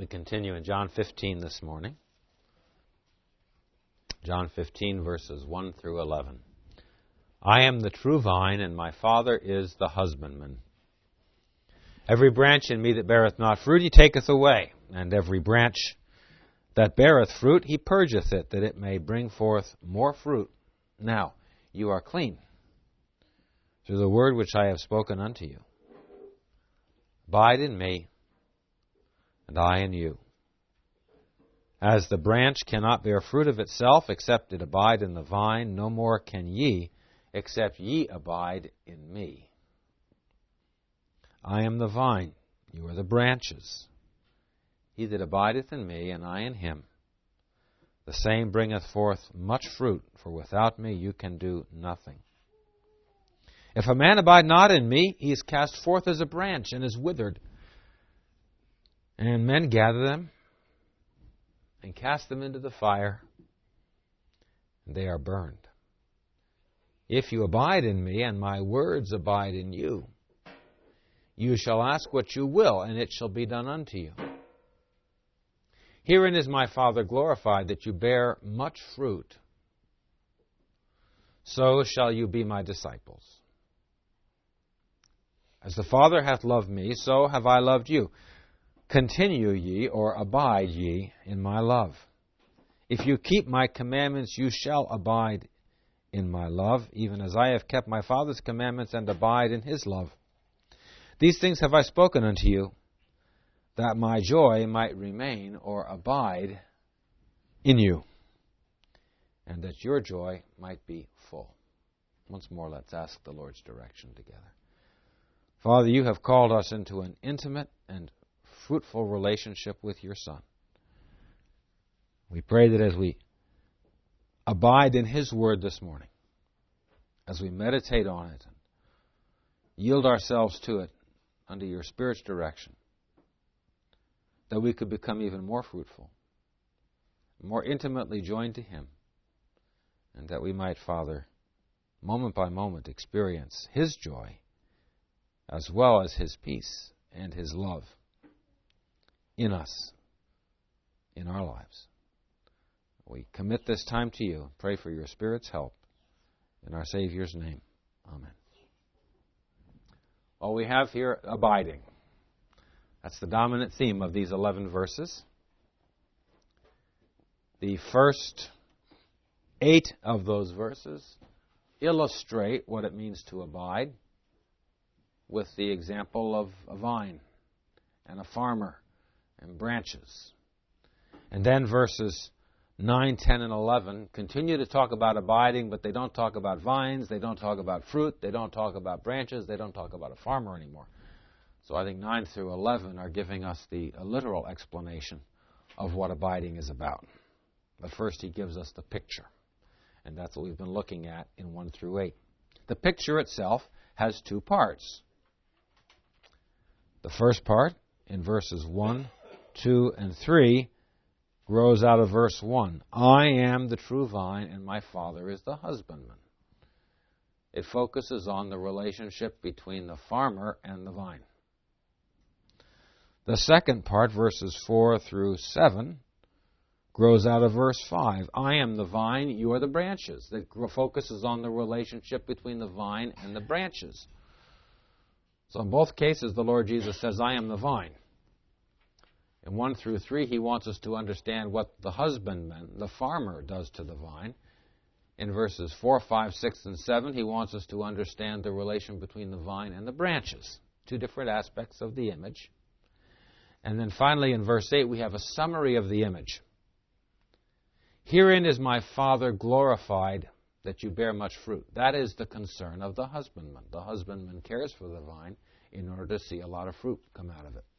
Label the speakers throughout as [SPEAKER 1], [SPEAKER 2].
[SPEAKER 1] We continue in John 15 this morning. John 15, verses 1 through 11. I am the true vine, and my Father is the husbandman. Every branch in me that beareth not fruit he taketh away, and every branch that beareth fruit he purgeth it, that it may bring forth more fruit. Now you are clean through the word which I have spoken unto you. Abide in me, and I in you. As the branch cannot bear fruit of itself, except it abide in the vine, no more can ye, except ye abide in me. I am the vine, you are the branches. He that abideth in me, and I in him, the same bringeth forth much fruit, for without me you can do nothing. If a man abide not in me, he is cast forth as a branch, and is withered. And men gather them, and cast them into the fire, and they are burned. If you abide in me, and my words abide in you, you shall ask what you will, and it shall be done unto you. Herein is my Father glorified, that you bear much fruit. So shall you be my disciples. As the Father hath loved me, so have I loved you. Continue ye, or abide ye, in my love. If you keep my commandments, you shall abide in my love, even as I have kept my Father's commandments and abide in his love. These things have I spoken unto you, that my joy might remain, or abide, in you, and that your joy might be full. Once more, let's ask the Lord's direction together. Father, you have called us into an intimate and fruitful relationship with your Son. We pray that as we abide in his word this morning, as we meditate on it and yield ourselves to it under your Spirit's direction, that we could become even more fruitful, more intimately joined to him, and that we might, Father, moment by moment experience his joy as well as his peace and his love in us, in our lives. We commit this time to you and pray for your Spirit's help. In our Savior's name, amen. Well, we have here abiding. That's the dominant theme of these 11 verses. The first 8 of those verses illustrate what it means to abide with the example of a vine and a farmer and branches. And then verses 9, 10, and 11 continue to talk about abiding, but they don't talk about vines, they don't talk about fruit, they don't talk about branches, they don't talk about a farmer anymore. So I think 9 through 11 are giving us a literal explanation of what abiding is about. But first he gives us the picture, and that's what we've been looking at in 1 through 8. The picture itself has 2 parts. The first part, in verses 1, 2, and 3, grows out of verse 1. I am the true vine, and my Father is the husbandman. It focuses on the relationship between the farmer and the vine. The second part, verses 4 through 7, grows out of verse 5. I am the vine, you are the branches. That focuses on the relationship between the vine and the branches. So in both cases, the Lord Jesus says, I am the vine. In 1 through 3, he wants us to understand what the husbandman, the farmer, does to the vine. In verses 4, 5, 6, and 7, he wants us to understand the relation between the vine and the branches. 2 different aspects of the image. And then finally, in verse 8, we have a summary of the image. Herein is my Father glorified, that you bear much fruit. That is the concern of the husbandman. The husbandman cares for the vine in order to see a lot of fruit come out of it.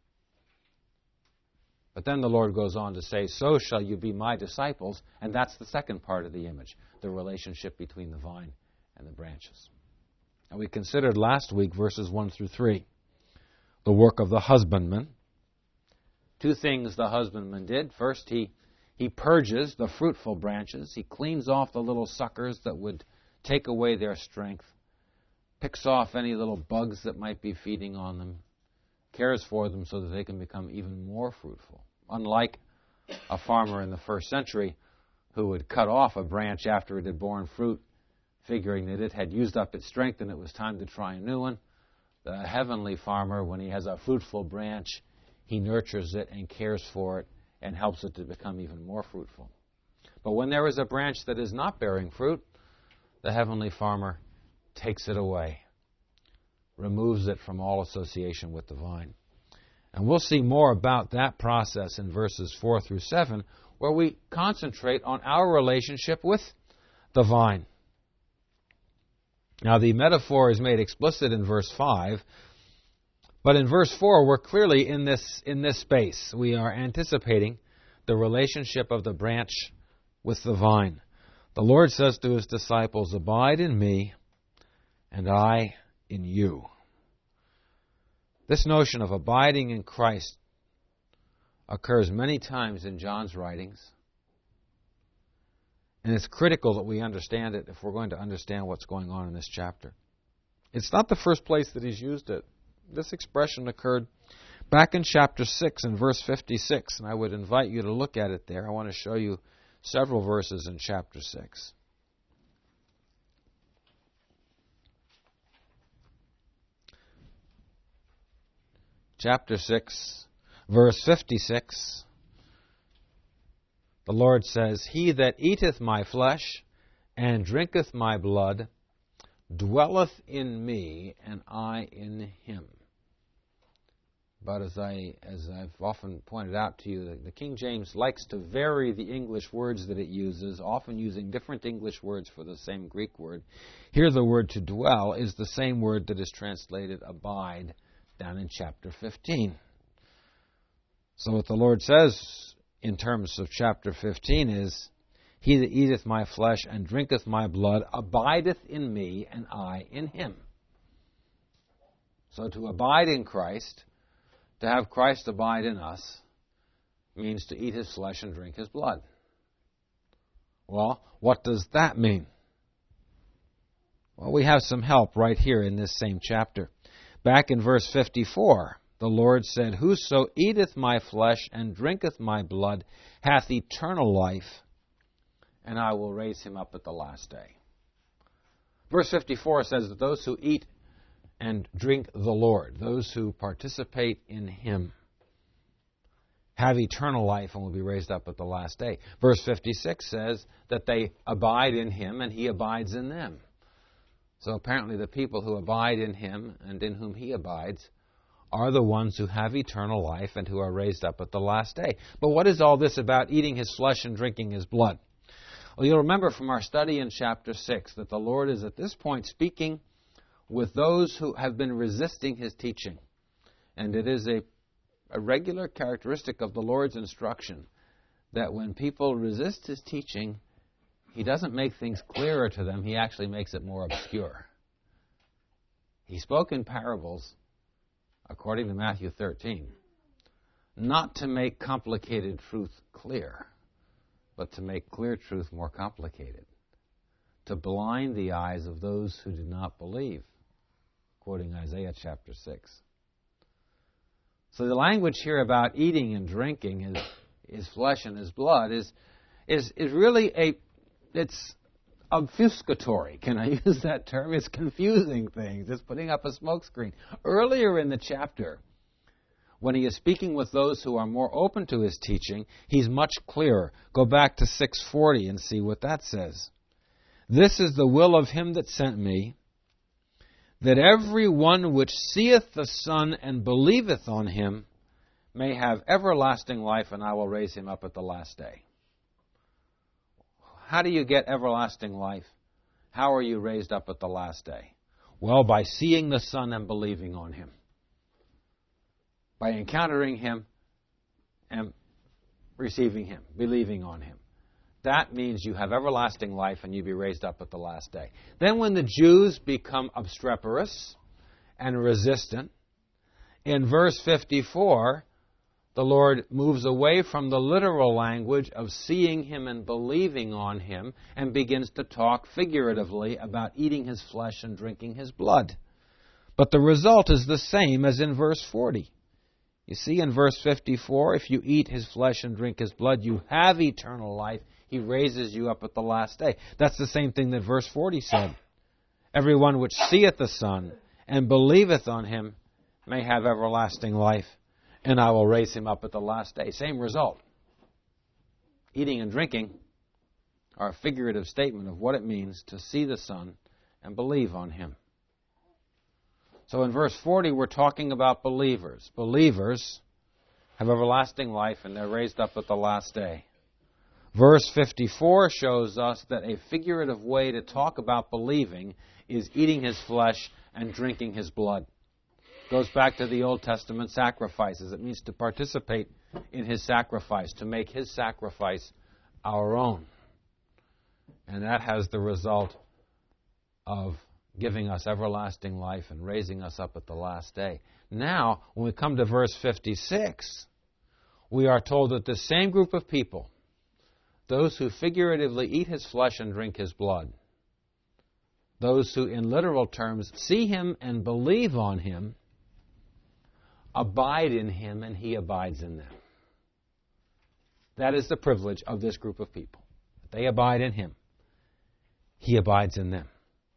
[SPEAKER 1] But then the Lord goes on to say, so shall you be my disciples, and that's the second part of the image, the relationship between the vine and the branches. And we considered last week verses 1 through 3, the work of the husbandman. 2 things the husbandman did. First, he purges the fruitful branches. He cleans off the little suckers that would take away their strength, picks off any little bugs that might be feeding on them, cares for them so that they can become even more fruitful. Unlike a farmer in the first century who would cut off a branch after it had borne fruit, figuring that it had used up its strength and it was time to try a new one, the heavenly farmer, when he has a fruitful branch, he nurtures it and cares for it and helps it to become even more fruitful. But when there is a branch that is not bearing fruit, the heavenly farmer takes it away, removes it from all association with the vine. And we'll see more about that process in verses 4 through 7, where we concentrate on our relationship with the vine. Now, the metaphor is made explicit in verse 5, but in verse 4, we're clearly in this space. We are anticipating the relationship of the branch with the vine. The Lord says to his disciples, "Abide in me, and I in you." This notion of abiding in Christ occurs many times in John's writings, and it's critical that we understand it if we're going to understand what's going on in this chapter. It's not the first place that he's used it. This expression occurred back in chapter 6 and verse 56, and I would invite you to look at it there. I want to show you several verses in chapter 6. Chapter 6, verse 56, the Lord says, "He that eateth my flesh and drinketh my blood dwelleth in me, and I in him." But as I've often pointed out to you, the King James likes to vary the English words that it uses, often using different English words for the same Greek word. Here the word to dwell is the same word that is translated abide down in chapter 15. So what the Lord says in terms of chapter 15 is, "He that eateth my flesh and drinketh my blood abideth in me, and I in him." So to abide in Christ, to have Christ abide in us, means to eat his flesh and drink his blood. Well, what does that mean? Well, we have some help right here in this same chapter. Back in verse 54, the Lord said, "Whoso eateth my flesh and drinketh my blood hath eternal life, and I will raise him up at the last day." Verse 54 says that those who eat and drink the Lord, those who participate in him, have eternal life and will be raised up at the last day. Verse 56 says that they abide in him and he abides in them. So apparently the people who abide in him and in whom he abides are the ones who have eternal life and who are raised up at the last day. But what is all this about eating his flesh and drinking his blood? Well, you'll remember from our study in chapter 6 that the Lord is at this point speaking with those who have been resisting his teaching. And it is a regular characteristic of the Lord's instruction that when people resist his teaching, he doesn't make things clearer to them, he actually makes it more obscure. He spoke in parables, according to Matthew 13, not to make complicated truth clear, but to make clear truth more complicated, to blind the eyes of those who do not believe, quoting Isaiah chapter 6. So the language here about eating and drinking his flesh and his blood is really it's obfuscatory. Can I use that term? It's confusing things. It's putting up a smokescreen. Earlier in the chapter, when he is speaking with those who are more open to his teaching, he's much clearer. Go back to 6:40 and see what that says. "This is the will of him that sent me, that every one which seeth the Son and believeth on him may have everlasting life, and I will raise him up at the last day." How do you get everlasting life? How are you raised up at the last day? Well, by seeing the Son and believing on him. By encountering him and receiving him, believing on him. That means you have everlasting life and you be raised up at the last day. Then when the Jews become obstreperous and resistant, in verse 54, the Lord moves away from the literal language of seeing him and believing on him and begins to talk figuratively about eating his flesh and drinking his blood. But the result is the same as in verse 40. You see in verse 54, if you eat his flesh and drink his blood, you have eternal life. He raises you up at the last day. That's the same thing that verse 40 said. Everyone which seeth the Son and believeth on him may have everlasting life, and I will raise him up at the last day. Same result. Eating and drinking are a figurative statement of what it means to see the Son and believe on him. So in verse 40, we're talking about believers. Believers have everlasting life, and they're raised up at the last day. Verse 54 shows us that a figurative way to talk about believing is eating his flesh and drinking his blood. It goes back to the Old Testament sacrifices. It means to participate in his sacrifice, to make his sacrifice our own. And that has the result of giving us everlasting life and raising us up at the last day. Now, when we come to verse 56, we are told that the same group of people, those who figuratively eat his flesh and drink his blood, those who in literal terms see him and believe on him, abide in him and he abides in them. That is the privilege of this group of people. They abide in him. He abides in them.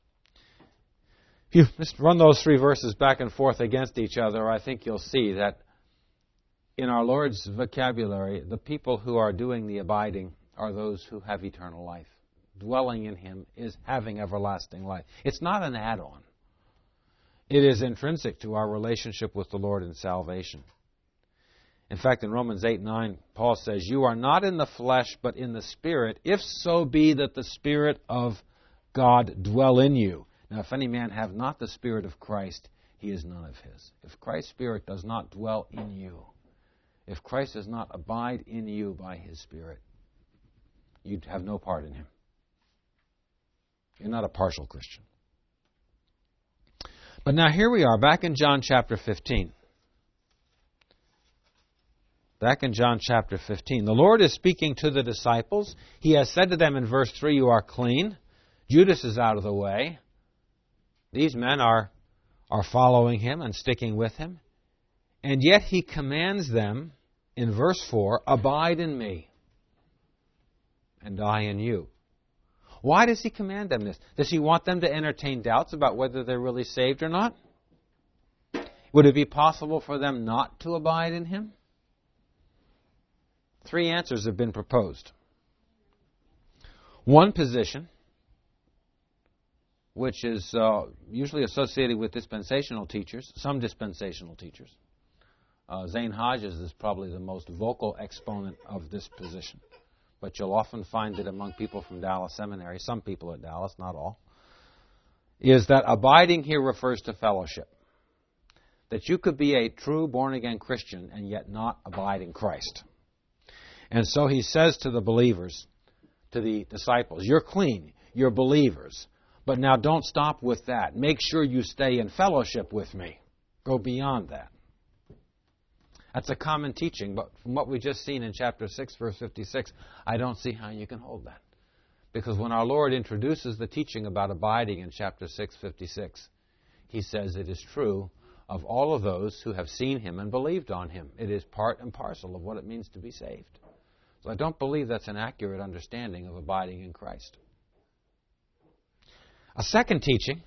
[SPEAKER 1] If you just run those three verses back and forth against each other, I think you'll see that in our Lord's vocabulary, the people who are doing the abiding are those who have eternal life. Dwelling in him is having everlasting life. It's not an add-on. It is intrinsic to our relationship with the Lord in salvation. In fact, in Romans 8:9, Paul says, "You are not in the flesh, but in the Spirit, if so be that the Spirit of God dwell in you. Now, if any man have not the Spirit of Christ, he is none of his." If Christ's Spirit does not dwell in you, if Christ does not abide in you by his Spirit, you have no part in him. You're not a partial Christian. But now here we are, back in John chapter 15. Back in John chapter 15. The Lord is speaking to the disciples. He has said to them in verse 3, "You are clean." Judas is out of the way. These men are following him and sticking with him. And yet he commands them, in verse 4, "Abide in me, and I in you." Why does he command them this? Does he want them to entertain doubts about whether they're really saved or not? Would it be possible for them not to abide in him? Three answers have been proposed. One position, which is usually associated with dispensational teachers, some dispensational teachers. Zane Hodges is probably the most vocal exponent of this position. But you'll often find it among people from Dallas Seminary, some people at Dallas, not all, is that abiding here refers to fellowship. That you could be a true born-again Christian and yet not abide in Christ. And so he says to the believers, to the disciples, "You're clean, you're believers, but now don't stop with that. Make sure you stay in fellowship with me. Go beyond that." That's a common teaching, but from what we've just seen in chapter 6, verse 56, I don't see how you can hold that. Because when our Lord introduces the teaching about abiding in chapter 6, 56, he says it is true of all of those who have seen him and believed on him. It is part and parcel of what it means to be saved. So I don't believe that's an accurate understanding of abiding in Christ. A second teaching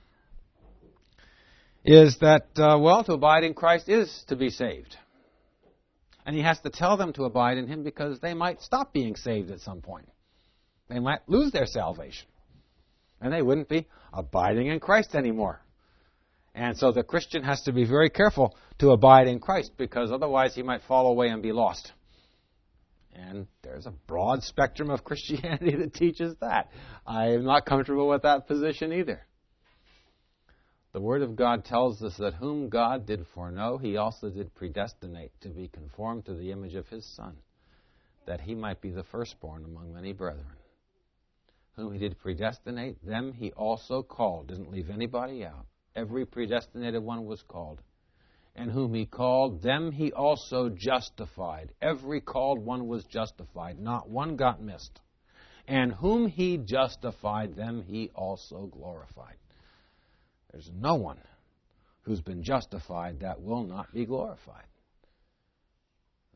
[SPEAKER 1] is that, to abide in Christ is to be saved. And he has to tell them to abide in him because they might stop being saved at some point. They might lose their salvation. And they wouldn't be abiding in Christ anymore. And so the Christian has to be very careful to abide in Christ because otherwise he might fall away and be lost. And there's a broad spectrum of Christianity that teaches that. I am not comfortable with that position either. The Word of God tells us that whom God did foreknow, he also did predestinate to be conformed to the image of his Son, that he might be the firstborn among many brethren. Whom he did predestinate, them he also called. Didn't leave anybody out. Every predestinated one was called. And whom he called, them he also justified. Every called one was justified. Not one got missed. And whom he justified, them he also glorified. There's no one who's been justified that will not be glorified.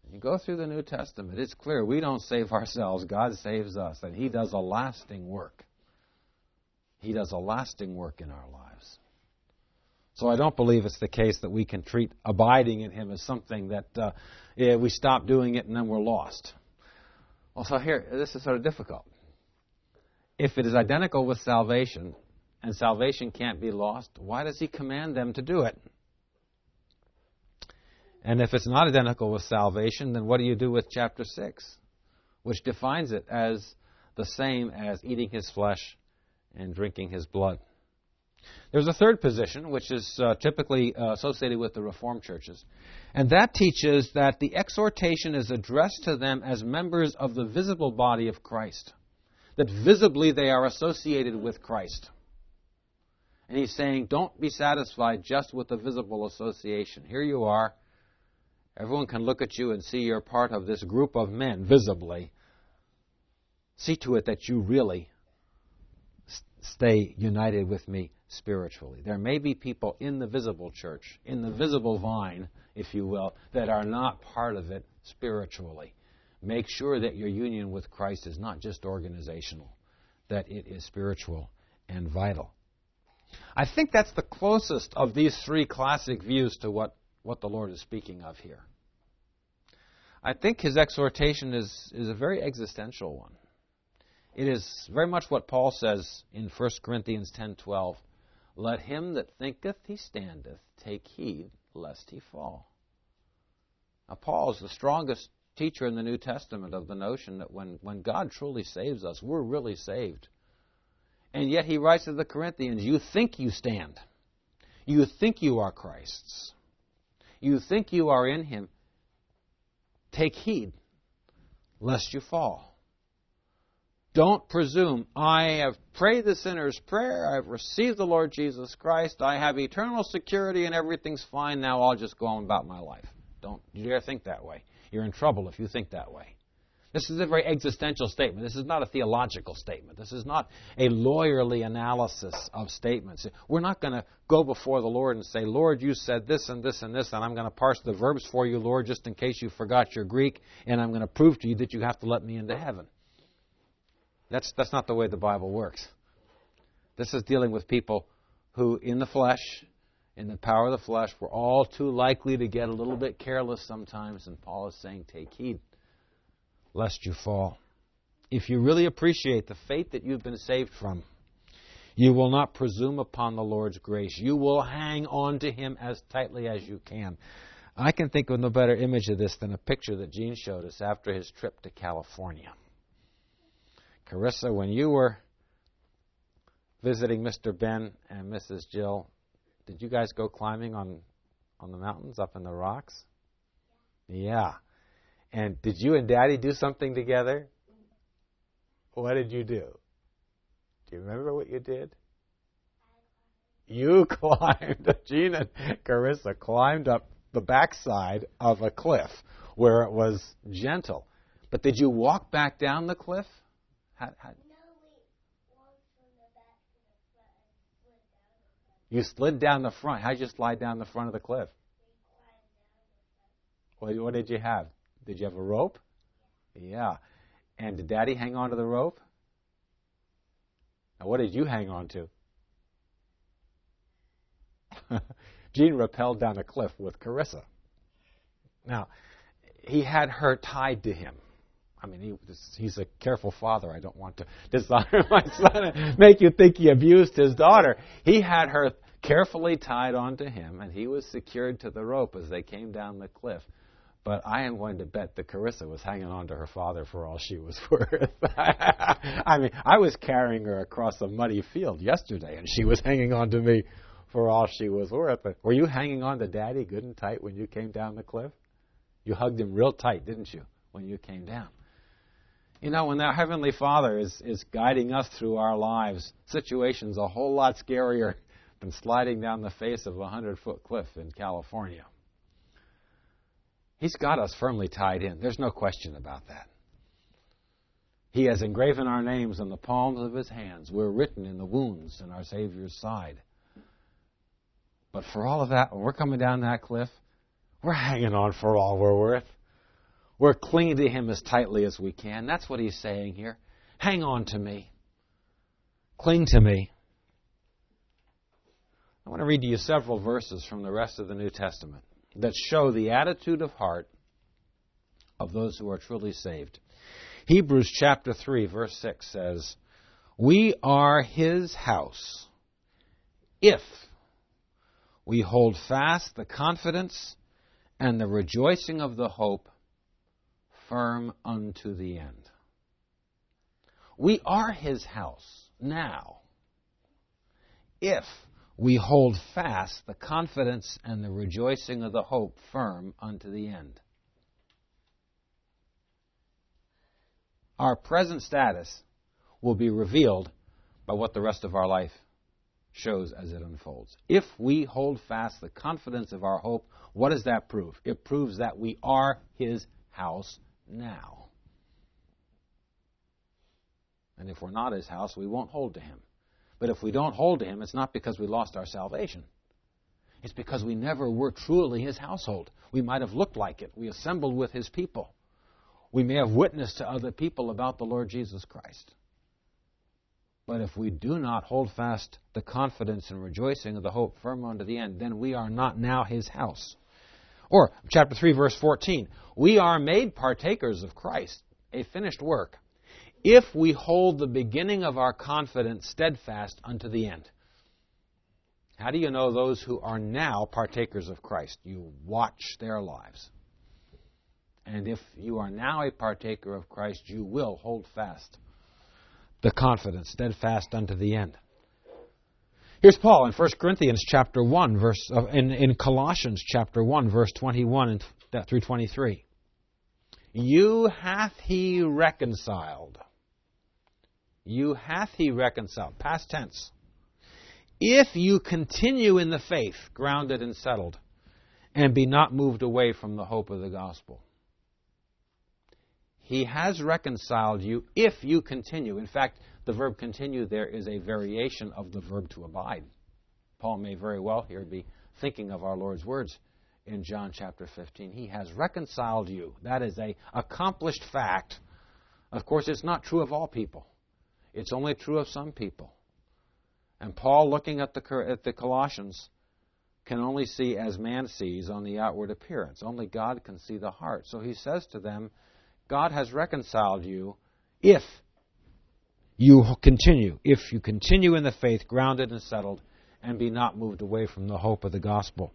[SPEAKER 1] You go through the New Testament, it's clear we don't save ourselves. God saves us, and He does a lasting work. He does a lasting work in our lives. So I don't believe it's the case that we can treat abiding in Him as something that we stop doing it and then we're lost. Well, so here, this is sort of difficult. If it is identical with salvation, and salvation can't be lost, why does He command them to do it? And if it's not identical with salvation, then what do you do with chapter 6, which defines it as the same as eating His flesh and drinking His blood? There's a third position, which is typically associated with the Reformed churches, and that teaches that the exhortation is addressed to them as members of the visible body of Christ, that visibly they are associated with Christ. And he's saying, don't be satisfied just with the visible association. Here you are. Everyone can look at you and see you're part of this group of men visibly. See to it that you really stay united with me spiritually. There may be people in the visible church, in the visible vine, if you will, that are not part of it spiritually. Make sure that your union with Christ is not just organizational, that it is spiritual and vital. I think that's the closest of these three classic views to what the Lord is speaking of here. I think His exhortation is a very existential one. It is very much what Paul says in 1 Corinthians 10:12. Let him that thinketh he standeth take heed lest he fall. Now, Paul is the strongest teacher in the New Testament of the notion that when God truly saves us, we're really saved. And yet he writes to the Corinthians, you think you stand. You think you are Christ's. You think you are in Him. Take heed lest you fall. Don't presume, I have prayed the sinner's prayer, I've received the Lord Jesus Christ, I have eternal security and everything's fine, now I'll just go on about my life. Don't you dare think that way. You're in trouble if you think that way. This is a very existential statement. This is not a theological statement. This is not a lawyerly analysis of statements. We're not going to go before the Lord and say, Lord, you said this and this and this, and I'm going to parse the verbs for you, Lord, just in case you forgot your Greek, and I'm going to prove to you that you have to let me into heaven. That's not the way the Bible works. This is dealing with people who, in the flesh, in the power of the flesh, we're all too likely to get a little bit careless sometimes, and Paul is saying, take heed lest you fall. If you really appreciate the faith that you've been saved from, you will not presume upon the Lord's grace. You will hang on to Him as tightly as you can. I can think of no better image of this than a picture that Gene showed us after his trip to California. Carissa, when you were visiting Mr. Ben and Mrs. Jill, did you guys go climbing on the mountains up in the rocks? Yeah. And did you and Daddy do something together? What did you do? Do you remember what you did? You climbed, Gene and Carissa climbed up the backside of a cliff where it was gentle. But did you walk back down the cliff? No, we walked from the back to the front and slid down the front. You slid down the front. How'd you slide down the front of the cliff? We climbed down the front. What did you have? Did you have a rope? Yeah. And did Daddy hang on to the rope? Now, what did you hang on to? Gene rappelled down a cliff with Carissa. Now, he had her tied to him. I mean, he's a careful father. I don't want to dishonor my son and make you think he abused his daughter. He had her carefully tied onto him, and he was secured to the rope as they came down the cliff. But I am going to bet that Carissa was hanging on to her father for all she was worth. I mean, I was carrying her across a muddy field yesterday, and she was hanging on to me for all she was worth. But were you hanging on to Daddy good and tight when you came down the cliff? You hugged him real tight, didn't you, when you came down? You know, when our Heavenly Father is guiding us through our lives, situations a whole lot scarier than sliding down the face of a 100-foot cliff in California. He's got us firmly tied in. There's no question about that. He has engraven our names on the palms of His hands. We're written in the wounds in our Savior's side. But for all of that, when we're coming down that cliff, we're hanging on for all we're worth. We're clinging to Him as tightly as we can. That's what He's saying here. Hang on to me. Cling to me. I want to read to you several verses from the rest of the New Testament that show the attitude of heart of those who are truly saved. Hebrews chapter 3, verse 6 says, "We are His house if we hold fast the confidence and the rejoicing of the hope firm unto the end." We are His house now if we hold fast the confidence and the rejoicing of the hope firm unto the end. Our present status will be revealed by what the rest of our life shows as it unfolds. If we hold fast the confidence of our hope, what does that prove? It proves that we are His house now. And if we're not His house, we won't hold to Him. But if we don't hold to Him, it's not because we lost our salvation. It's because we never were truly His household. We might have looked like it. We assembled with His people. We may have witnessed to other people about the Lord Jesus Christ. But if we do not hold fast the confidence and rejoicing of the hope firm unto the end, then we are not now His house. Or, chapter 3, verse 14, we are made partakers of Christ, a finished work, if we hold the beginning of our confidence steadfast unto the end. How do you know those who are now partakers of Christ? You watch their lives. And if you are now a partaker of Christ, you will hold fast the confidence, steadfast unto the end. Here's Paul in 1 Corinthians chapter 1, in Colossians chapter 1, verse 21 through 23. You hath He reconciled. You hath He reconciled. Past tense. If you continue in the faith, grounded and settled, and be not moved away from the hope of the gospel. He has reconciled you if you continue. In fact, the verb continue there is a variation of the verb to abide. Paul may very well here be thinking of our Lord's words in John chapter 15. He has reconciled you. That is an accomplished fact. Of course, it's not true of all people. It's only true of some people. And Paul, looking at the Colossians, can only see as man sees on the outward appearance. Only God can see the heart. So he says to them, God has reconciled you if you continue in the faith, grounded and settled, and be not moved away from the hope of the gospel.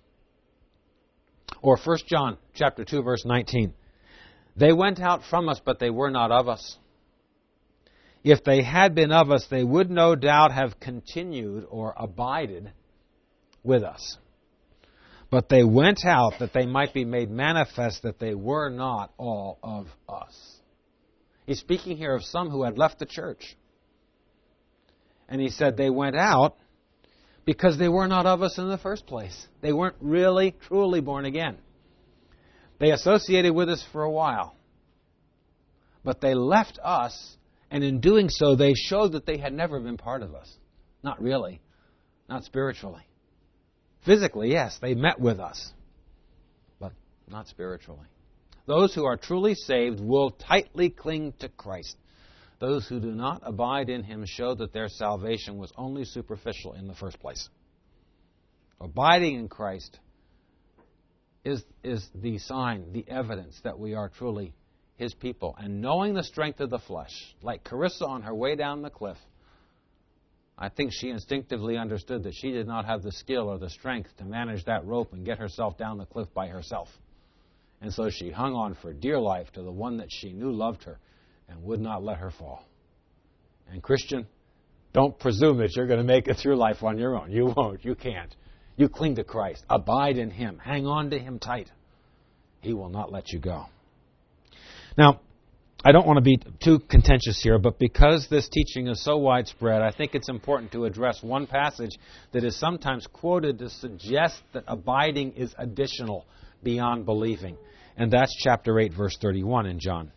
[SPEAKER 1] Or 1 John chapter 2, verse 19. They went out from us, but they were not of us. If they had been of us, they would no doubt have continued or abided with us. But they went out that they might be made manifest that they were not all of us. He's speaking here of some who had left the church. And he said they went out because they were not of us in the first place. They weren't really, truly born again. They associated with us for a while. But they left us, and in doing so, they showed that they had never been part of us. Not really. Not spiritually. Physically, yes, they met with us, but not spiritually. Those who are truly saved will tightly cling to Christ. Those who do not abide in Him show that their salvation was only superficial in the first place. Abiding in Christ is the sign, the evidence that we are truly His people. And knowing the strength of the flesh, like Carissa on her way down the cliff, I think she instinctively understood that she did not have the skill or the strength to manage that rope and get herself down the cliff by herself. And so she hung on for dear life to the one that she knew loved her and would not let her fall. And Christian, don't presume that you're going to make it through life on your own. You won't. You can't. You cling to Christ. Abide in Him. Hang on to Him tight. He will not let you go. Now, I don't want to be too contentious here, but because this teaching is so widespread, I think it's important to address one passage that is sometimes quoted to suggest that abiding is additional beyond believing. And that's chapter 8, verse 31 in John.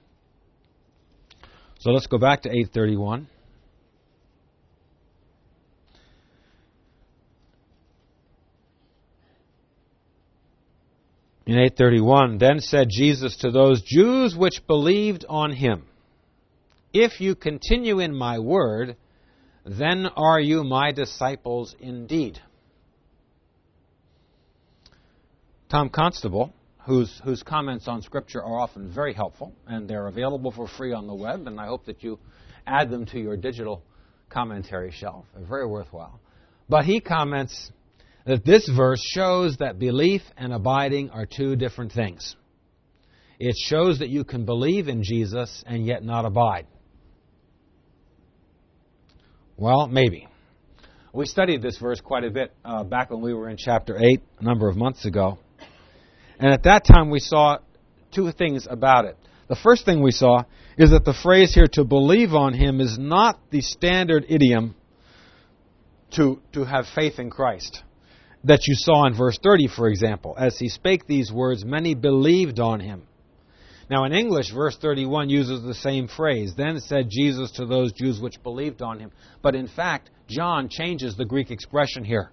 [SPEAKER 1] So let's go back to 8:31. In 8:31, then said Jesus to those Jews which believed on him, if you continue in my word, then are you my disciples indeed. Tom Constable, whose comments on Scripture are often very helpful, and they're available for free on the web, and I hope that you add them to your digital commentary shelf. They're very worthwhile. But he comments that this verse shows that belief and abiding are two different things. It shows that you can believe in Jesus and yet not abide. Well, maybe. We studied this verse quite a bit back when we were in chapter 8 a number of months ago. And at that time we saw two things about it. The first thing we saw is that the phrase here, to believe on him, is not the standard idiom to have faith in Christ that you saw in verse 30, for example. As he spake these words, many believed on him. Now in English, verse 31 uses the same phrase. Then said Jesus to those Jews which believed on him. But in fact, John changes the Greek expression here.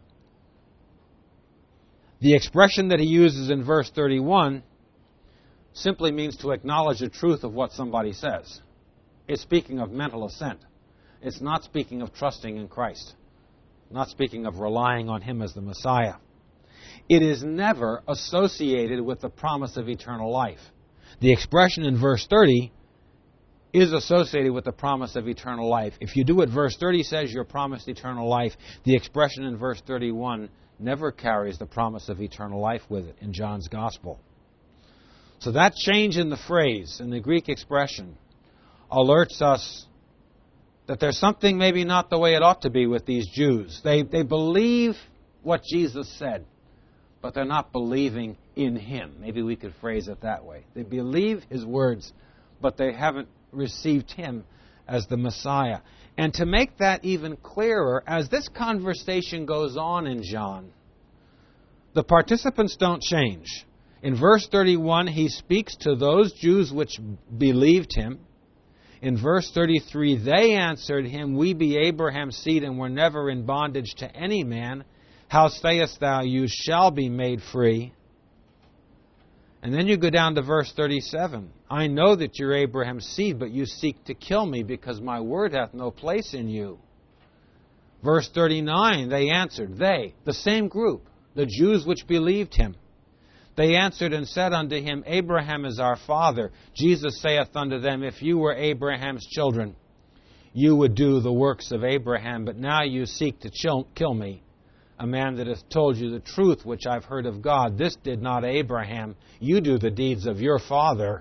[SPEAKER 1] The expression that he uses in verse 31 simply means to acknowledge the truth of what somebody says. It's speaking of mental assent. It's not speaking of trusting in Christ. Not speaking of relying on him as the Messiah. It is never associated with the promise of eternal life. The expression in verse 30 is associated with the promise of eternal life. If you do what verse 30 says, you're promised eternal life. The expression in verse 31 never carries the promise of eternal life with it in John's Gospel. So that change in the phrase, in the Greek expression, alerts us that there's something maybe not the way it ought to be with these Jews. They believe what Jesus said, but they're not believing in him. Maybe we could phrase it that way. They believe his words, but they haven't received him as the Messiah. And to make that even clearer, as this conversation goes on in John, the participants don't change. In verse 31, he speaks to those Jews which believed him. In verse 33, they answered him, we be Abraham's seed and were never in bondage to any man. How sayest thou, you shall be made free? And then you go down to verse 37. I know that you're Abraham's seed, but you seek to kill me, because my word hath no place in you. Verse 39, they answered, the same group, the Jews which believed him. They answered and said unto him, Abraham is our father. Jesus saith unto them, if you were Abraham's children, you would do the works of Abraham. But now you seek to kill me, a man that hath told you the truth which I've heard of God. This did not Abraham. You do the deeds of your father.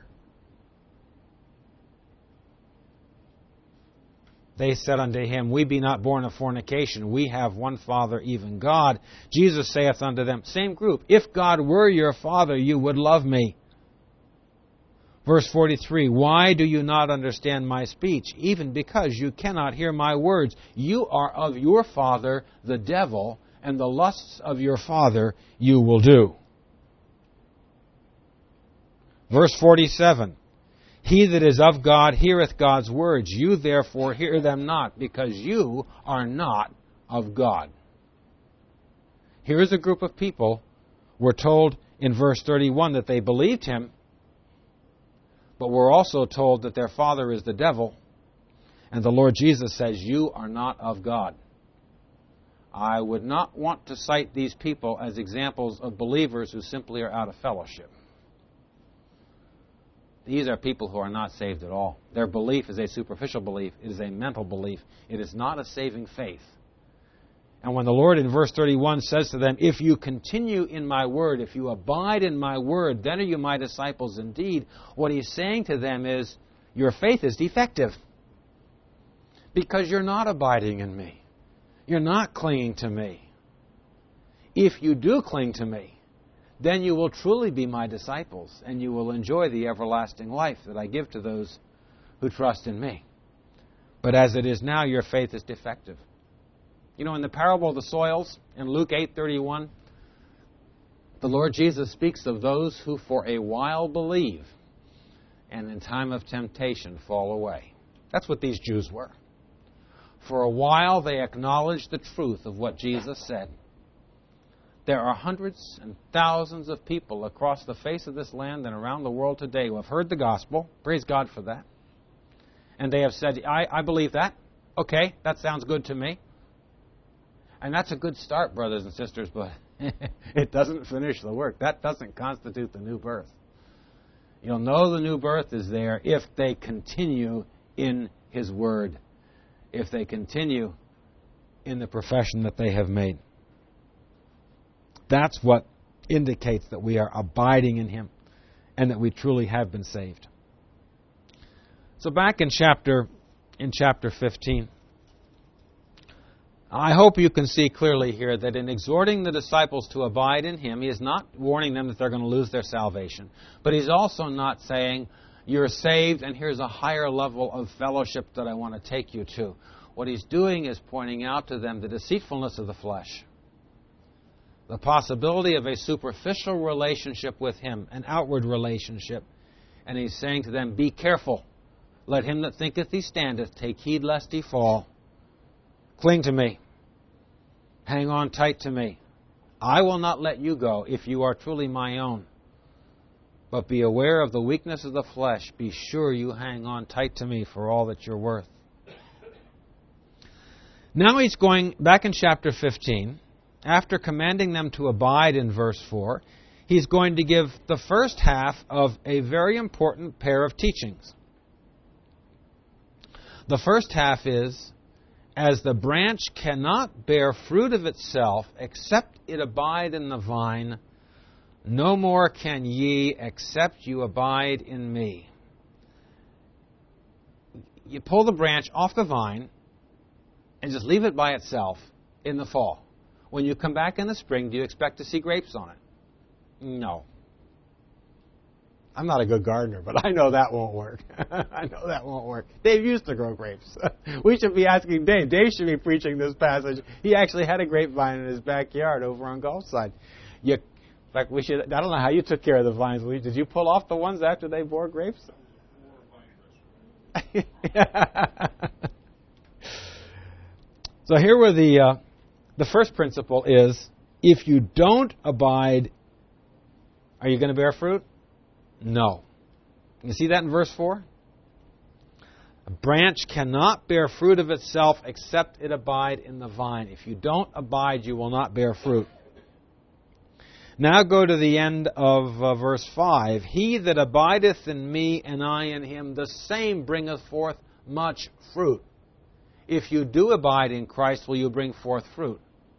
[SPEAKER 1] They said unto him, we be not born of fornication. We have one Father, even God. Jesus saith unto them, same group, if God were your Father, you would love me. Verse 43, why do you not understand my speech? Even because you cannot hear my words. You are of your father, the devil, and the lusts of your father you will do. Verse 47, he that is of God heareth God's words. You therefore hear them not, because you are not of God. Here is a group of people. We're told in verse 31 that they believed him, but we're also told that their father is the devil. And the Lord Jesus says, you are not of God. I would not want to cite these people as examples of believers who simply are out of fellowship. These are people who are not saved at all. Their belief is a superficial belief. It is a mental belief. It is not a saving faith. And when the Lord in verse 31 says to them, if you continue in my word, if you abide in my word, then are you my disciples indeed. What he's saying to them is, your faith is defective. Because you're not abiding in me. You're not clinging to me. If you do cling to me, then you will truly be my disciples, and you will enjoy the everlasting life that I give to those who trust in me. But as it is now, your faith is defective. You know, in the parable of the soils, in Luke 8:31, the Lord Jesus speaks of those who for a while believe, and in time of temptation fall away. That's what these Jews were. For a while they acknowledged the truth of what Jesus said. There are hundreds and thousands of people across the face of this land and around the world today who have heard the gospel. Praise God for that. And they have said, I believe that. Okay, that sounds good to me. And that's a good start, brothers and sisters, but it doesn't finish the work. That doesn't constitute the new birth. You'll know the new birth is there if they continue in His Word, if they continue in the profession that they have made. That's what indicates that we are abiding in Him and that we truly have been saved. So back in chapter 15, I hope you can see clearly here that in exhorting the disciples to abide in Him, He is not warning them that they're going to lose their salvation. But He's also not saying, you're saved and here's a higher level of fellowship that I want to take you to. What He's doing is pointing out to them the deceitfulness of the flesh, the possibility of a superficial relationship with Him, an outward relationship. And He's saying to them, be careful. Let him that thinketh he standeth take heed lest he fall. Cling to me. Hang on tight to me. I will not let you go if you are truly my own. But be aware of the weakness of the flesh. Be sure you hang on tight to me for all that you're worth. Now he's going back in chapter 15. After commanding them to abide in verse 4, he's going to give the first half of a very important pair of teachings. The first half is, as the branch cannot bear fruit of itself except it abide in the vine, no more can ye except you abide in me. You pull the branch off the vine and just leave it by itself in the fall. When you come back in the spring, do you expect to see grapes on it? No. I'm not a good gardener, but I know that won't work. I know that won't work. Dave used to grow grapes. We should be asking Dave. Dave should be preaching this passage. He actually had a grapevine in his backyard over on Gulfside. In fact, we should. I don't know how you took care of the vines. Did you pull off the ones after they bore grapes? So here were the first principle is, if you don't abide, are you going to bear fruit? No. You see that in verse 4? A branch cannot bear fruit of itself except it abide in the vine. If you don't abide, you will not bear fruit. Now go to the end of verse 5. He that abideth in me and I in him, the same bringeth forth much fruit. If you do abide in Christ, will you bring forth fruit?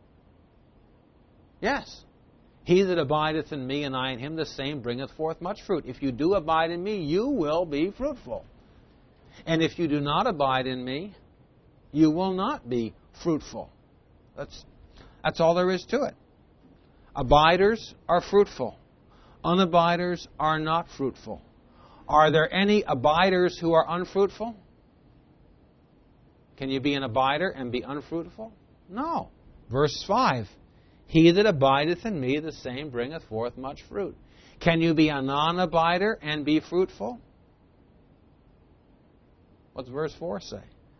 [SPEAKER 1] Yes. He that abideth in me and I in him, the same bringeth forth much fruit. If you do abide in me, you will be fruitful. And if you do not abide in me, you will not be fruitful. That's all there is to it. Abiders are fruitful. Unabiders are not fruitful. Are there any abiders who are unfruitful? Can you be an abider and be unfruitful? No. Verse 5. He that abideth in me, the same bringeth forth much fruit. Can you be a non-abider and be fruitful? What's verse 4 say?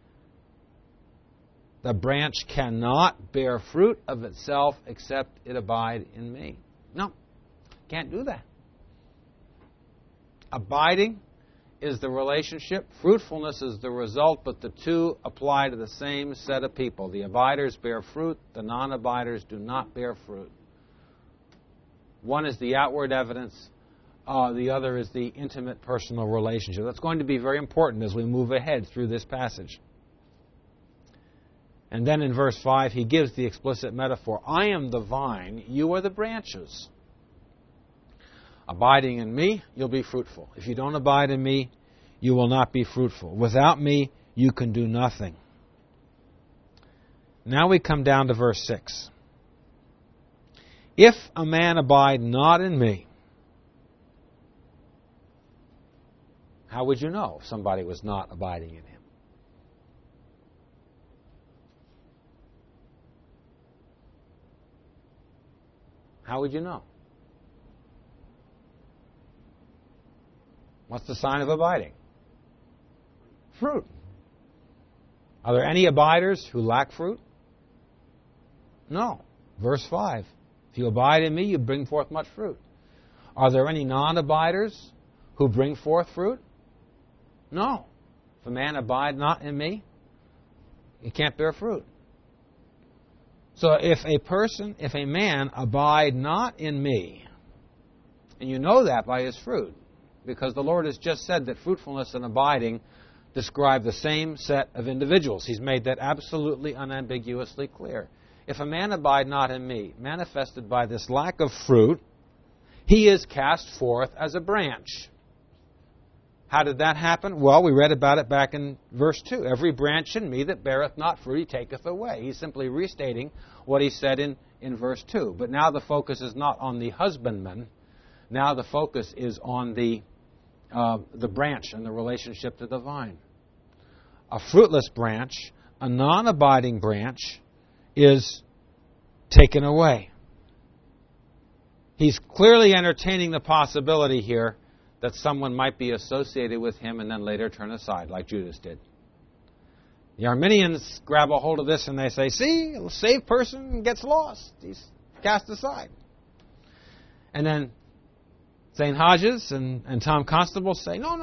[SPEAKER 1] The branch cannot bear fruit of itself except it abide in me. No, can't do that. Abiding is the relationship. Fruitfulness is the result, but the two apply to the same set of people. The abiders bear fruit. The non-abiders do not bear fruit. One is the outward evidence. The other is the intimate personal relationship. That's going to be very important as we move ahead through this passage. And then in verse 5, he gives the explicit metaphor. I am the vine, you are the branches. Abiding in me, you'll be fruitful. If you don't abide in me, you will not be fruitful. Without me, you can do nothing. Now we come down to verse 6. If a man abide not in me, how would you know if somebody was not abiding in him? How would you know? What's the sign of abiding? Fruit. Are there any abiders who lack fruit? No. Verse 5. If you abide in me, you bring forth much fruit. Are there any non-abiders who bring forth fruit? No. If a man abide not in me, he can't bear fruit. So if a man abide not in me, and you know that by his fruit, because the Lord has just said that fruitfulness and abiding describe the same set of individuals. He's made that absolutely unambiguously clear. If a man abide not in me, manifested by this lack of fruit, he is cast forth as a branch. How did that happen? Well, we read about it back in verse 2. Every branch in me that beareth not fruit, he taketh away. He's simply restating what he said in verse 2. But now the focus is not on the husbandman. Now the focus is on the branch and the relationship to the vine. A fruitless branch, a non-abiding branch, is taken away. He's clearly entertaining the possibility here that someone might be associated with him and then later turn aside, like Judas did. The Arminians grab a hold of this and they say, see, a saved person gets lost. He's cast aside. And then St. Hodges and Tom Constable say, no.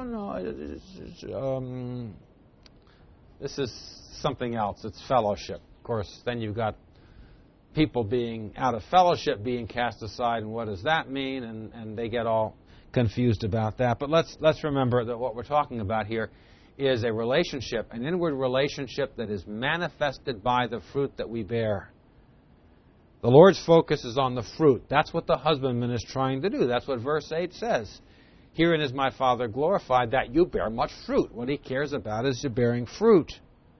[SPEAKER 1] This is something else. It's fellowship. Of course, then you've got people being out of fellowship, being cast aside, and what does that mean? And they get all confused about that. But let's remember that what we're talking about here is a relationship, an inward relationship that is manifested by the fruit that we bear. The Lord's focus is on the fruit. That's what the husbandman is trying to do. That's what verse 8 says. Herein is my Father glorified, that you bear much fruit. What he cares about is you bearing fruit.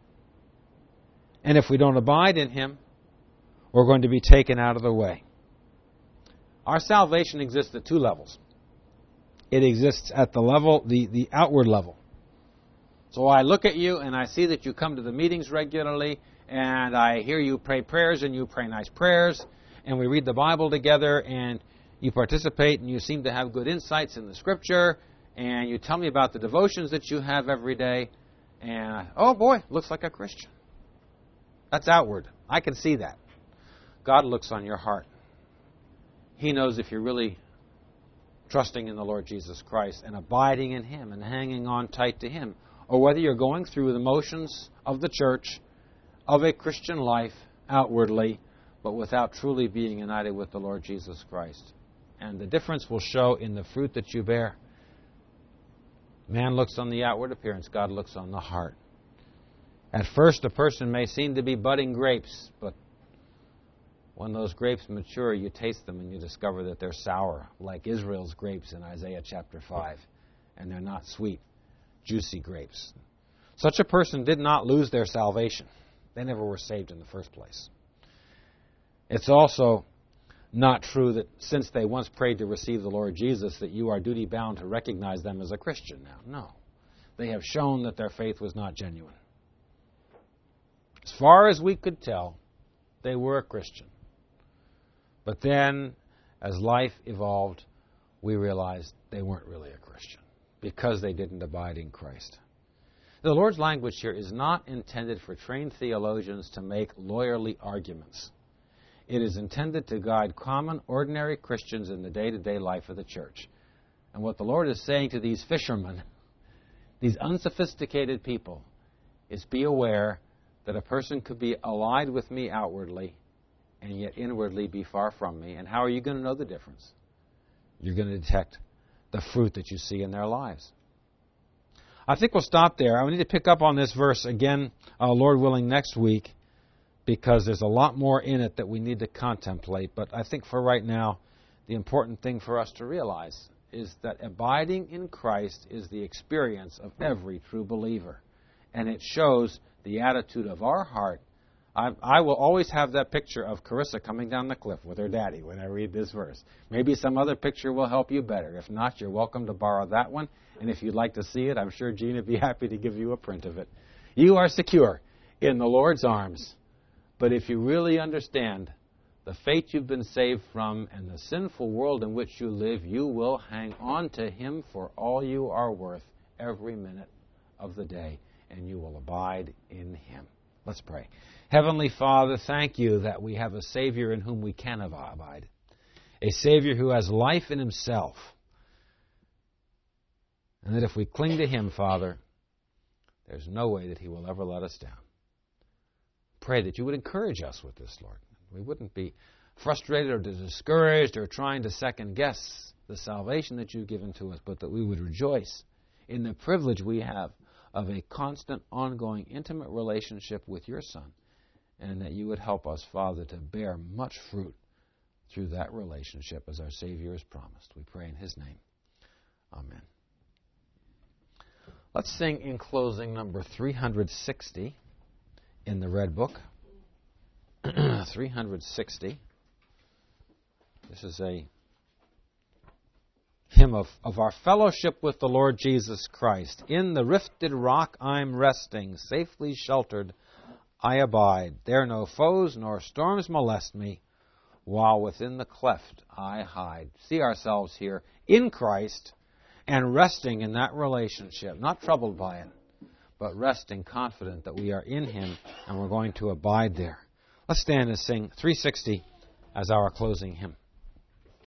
[SPEAKER 1] And if we don't abide in him, we're going to be taken out of the way. Our salvation exists at two levels. It exists at the level, the outward level. So I look at you and I see that you come to the meetings regularly, and I hear you pray prayers and you pray nice prayers, and we read the Bible together, and you participate and you seem to have good insights in the Scripture, and you tell me about the devotions that you have every day, and oh boy, looks like a Christian. That's outward. I can see that. God looks on your heart. He knows if you're really trusting in the Lord Jesus Christ and abiding in him and hanging on tight to him, or whether you're going through the motions of the church, of a Christian life outwardly, but without truly being united with the Lord Jesus Christ. And the difference will show in the fruit that you bear. Man looks on the outward appearance. God looks on the heart. At first, a person may seem to be budding grapes, but when those grapes mature, you taste them and you discover that they're sour, like Israel's grapes in Isaiah chapter 5, and they're not sweet, juicy grapes. Such a person did not lose their salvation. They never were saved in the first place. It's also not true that since they once prayed to receive the Lord Jesus, that you are duty-bound to recognize them as a Christian now. No. They have shown that their faith was not genuine. As far as we could tell, they were a Christian. But then, as life evolved, we realized they weren't really a Christian because they didn't abide in Christ. The Lord's language here is not intended for trained theologians to make lawyerly arguments. It is intended to guide common, ordinary Christians in the day-to-day life of the church. And what the Lord is saying to these fishermen, these unsophisticated people, is be aware that a person could be allied with me outwardly and yet inwardly be far from me. And how are you going to know the difference? You're going to detect the fruit that you see in their lives. I think we'll stop there. I need to pick up on this verse again, Lord willing, next week, because there's a lot more in it that we need to contemplate. But I think for right now, the important thing for us to realize is that abiding in Christ is the experience of every true believer. And it shows the attitude of our heart. I will always have that picture of Carissa coming down the cliff with her daddy when I read this verse. Maybe some other picture will help you better. If not, you're welcome to borrow that one. And if you'd like to see it, I'm sure Gene would be happy to give you a print of it. You are secure in the Lord's arms. But if you really understand the fate you've been saved from and the sinful world in which you live, you will hang on to him for all you are worth every minute of the day, and you will abide in him. Let's pray. Heavenly Father, thank you that we have a Savior in whom we can abide. A Savior who has life in himself. And that if we cling to him, Father, there's no way that he will ever let us down. Pray that you would encourage us with this, Lord. We wouldn't be frustrated or discouraged or trying to second-guess the salvation that you've given to us, but that we would rejoice in the privilege we have of a constant, ongoing, intimate relationship with your Son, and that you would help us, Father, to bear much fruit through that relationship as our Savior has promised. We pray in his name. Amen. Let's sing in closing number 360 in the Red Book. 360. This is a hymn of our fellowship with the Lord Jesus Christ. In the rifted rock I'm resting, safely sheltered I abide. There no foes nor storms molest me, while within the cleft I hide. See ourselves here in Christ and resting in that relationship, not troubled by it, but resting confident that we are in him and we're going to abide there. Let's stand and sing 360 as our closing hymn.